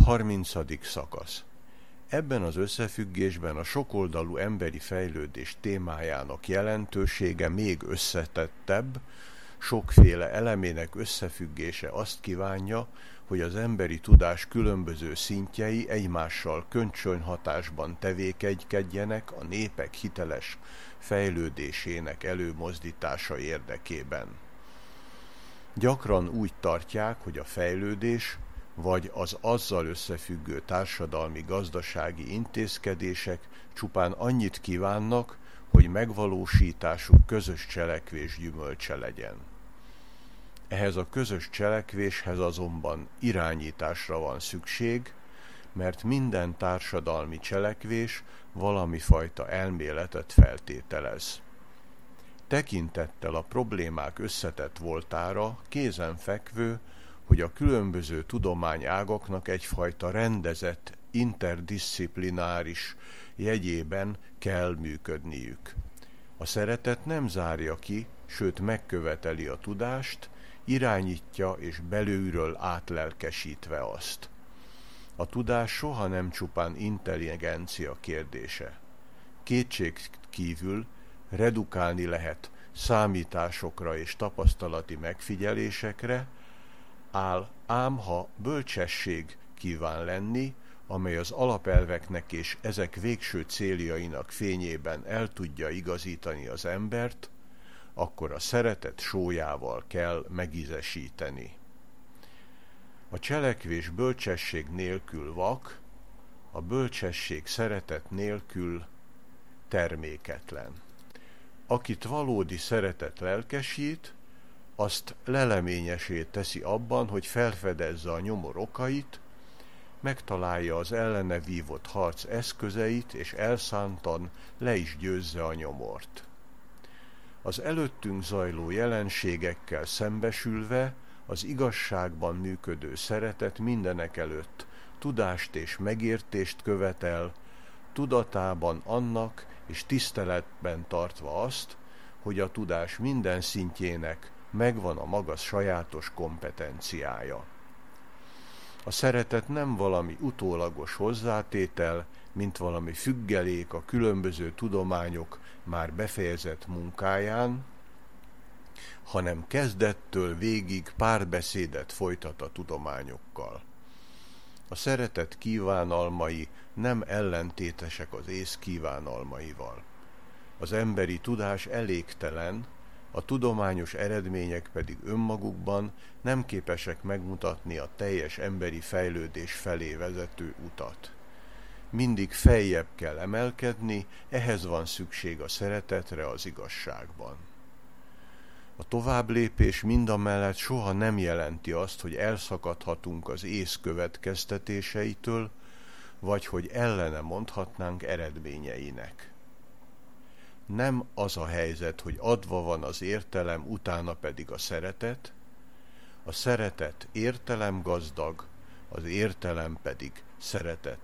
30. szakasz. Ebben az összefüggésben a sokoldalú emberi fejlődés témájának jelentősége még összetettebb, sokféle elemének összefüggése azt kívánja, hogy az emberi tudás különböző szintjei egymással kölcsönhatásban tevékenykedjenek a népek hiteles fejlődésének előmozdítása érdekében. Gyakran úgy tartják, hogy a fejlődés vagy az azzal összefüggő társadalmi-gazdasági intézkedések csupán annyit kívánnak, hogy megvalósításuk közös cselekvés gyümölcse legyen. Ehhez a közös cselekvéshez azonban irányításra van szükség, mert minden társadalmi cselekvés valami fajta elméletet feltételez. Tekintettel a problémák összetett voltára kézenfekvő, hogy a különböző tudományágaknak egyfajta rendezett, interdisziplináris jegyében kell működniük. A szeretet nem zárja ki, sőt megköveteli a tudást, irányítja és belülről átlelkesítve azt. A tudás soha nem csupán intelligencia kérdése. Kétség kívül redukálni lehet számításokra és tapasztalati megfigyelésekre, ám ha bölcsesség kíván lenni, amely az alapelveknek és ezek végső céljainak fényében el tudja igazítani az embert, akkor a szeretet sólyával kell megízesíteni. A cselekvés bölcsesség nélkül vak, a bölcsesség szeretet nélkül terméketlen. Akit valódi szeretet lelkesít, azt leleményesé teszi abban, hogy felfedezze a nyomor okait, megtalálja az ellene vívott harc eszközeit, és elszántan le is győzze a nyomort. Az előttünk zajló jelenségekkel szembesülve az igazságban működő szeretet mindenekelőtt tudást és megértést követel, tudatában annak és tiszteletben tartva azt, hogy a tudás minden szintjének megvan a maga sajátos kompetenciája. A szeretet nem valami utólagos hozzátétel, mint valami függelék a különböző tudományok már befejezett munkáján, hanem kezdettől végig párbeszédet folytat a tudományokkal. A szeretet kívánalmai nem ellentétesek az ész kívánalmaival. Az emberi tudás elégtelen, a tudományos eredmények pedig önmagukban nem képesek megmutatni a teljes emberi fejlődés felé vezető utat. Mindig feljebb kell emelkedni, ehhez van szükség a szeretetre az igazságban. A továbblépés mindamellett soha nem jelenti azt, hogy elszakadhatunk az ész következtetéseitől, vagy hogy ellene mondhatnánk eredményeinek. Nem az a helyzet, hogy adva van az értelem, utána pedig a szeretet értelemgazdag, az értelem pedig szeretet